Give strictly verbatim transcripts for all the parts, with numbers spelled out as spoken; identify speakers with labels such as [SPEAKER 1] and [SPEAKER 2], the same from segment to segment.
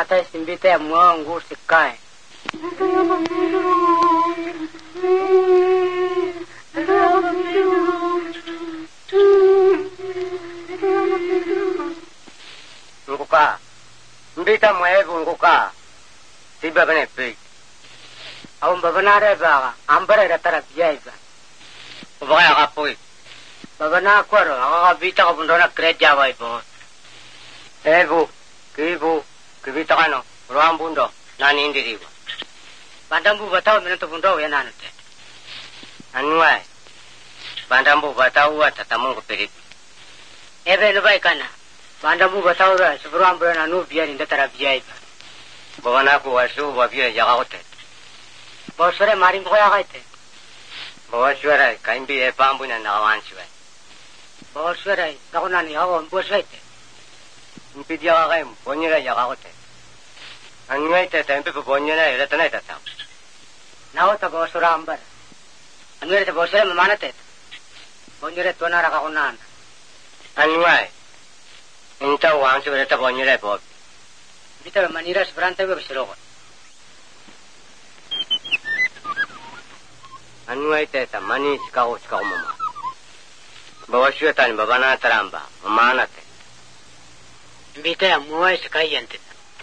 [SPEAKER 1] Mata simbite mwangu sikae. Nguka. Mbita mwevu nguka. Tiba bane pe. Au mbabana reba ambare ratara biaiba. Ubaya kapoi. Babana kwaro aga bita ko bundona kreja wai bo. Ebu, kibu, kibita kano, ruambundo, nani indiriwa. Bandambu batao minuto bundo ya nanute. Anuai. Bandambu batao wa tatamungu peripi. Ebe nubai kana. Bandambu batao ra subruambundo na nubia ninda tara biaiba. Babana ko wasu wabia yagaote. Bosore maring ko yagaite. Bosore kaimbi e pambu na nagawansiwe. Bosore nakunani hawo mbosete. Impidia kagay bonyera yagaote. Anyway teta impi bonyera elatana tata. Naho ta bosora ambar. Anyway ta bosora mamana teta. Bonyera tona raka kunan. Anyway. Inta wansi bereta bonyera bob. Bita manira seberante be besiro. Anyway teta mani sikao sikao mama. Bawa syaitan babana teramba mamana teta. Bita ya muai sekai yante.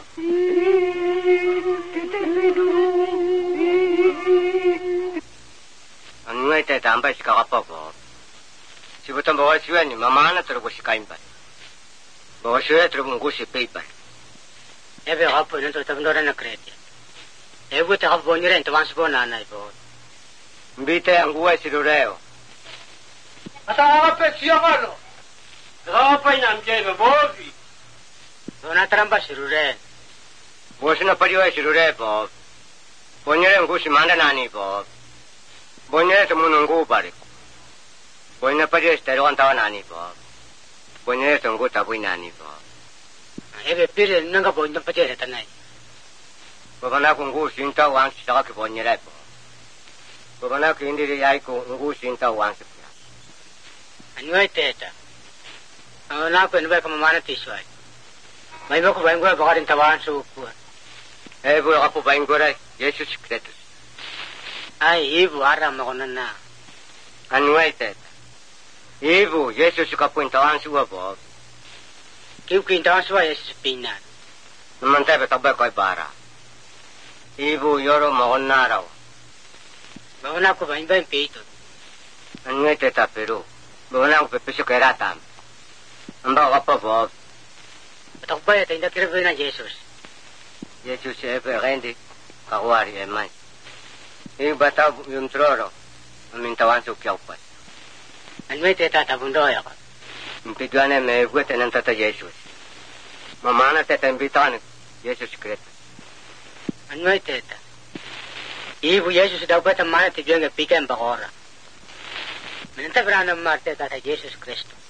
[SPEAKER 1] Anyway teta ampai sikao apa bob. Sibutan bawa syaitan ni mamana terus sekai impai. Bawa syaitan terus menggusi peipai. Ebe apa nanti tabendora nak kerja. Ebe tak apa bonyera itu masih bona nai bob. Bita yang gua sirureo.
[SPEAKER 2] Ata apa siapa lo? Apa yang jadi bobi?
[SPEAKER 1] Dona teramba sirure.
[SPEAKER 3] Bosna pariwa sirure bob. Bonyere ngusi manda nani bob. Bonyere temu nunggu balik. Bonyere pariwa steroan tawa nani bob. Bonyere tunggu tabui nani bob.
[SPEAKER 1] Ebe pire nanga bonyere pariwa tanai.
[SPEAKER 3] Babana kungu sinta wang saka ke bonyere bob. Babana kindiri yai ku nunggu sinta wang saka.
[SPEAKER 1] Anyway teta. Ana ko nbe kama mana tiswai. Mai bako bangora bakarin tawan su ku.
[SPEAKER 3] Eh bu aku bangora Yesus Kristus.
[SPEAKER 1] Ai ibu ara makonana.
[SPEAKER 3] Anyway teta. Ibu Yesus ka tawan su bo.
[SPEAKER 1] Kiu kintawan su Yesus pina.
[SPEAKER 3] Namanta be tabba ko bara. Ibu yoro makonara.
[SPEAKER 1] Babana ko bangban peito.
[SPEAKER 3] Anyway teta pero. Babana ko pepeso keratam. Amba apa bob.
[SPEAKER 1] Takbaya ta inda kirbe na Jesus.
[SPEAKER 3] Yesus e pe rendi kawari e mai. E bata yung troro. Amintawan su kyaupa.
[SPEAKER 1] Anway teta tabundo ya ka.
[SPEAKER 3] Impidwane me guete nan tata Jesus. Mamana teta imbitan Jesus Kristus.
[SPEAKER 1] Anway teta. Ibu Jesus daw bata mana tibyang pikan bakora. Minta berana marte tata Jesus Kristus.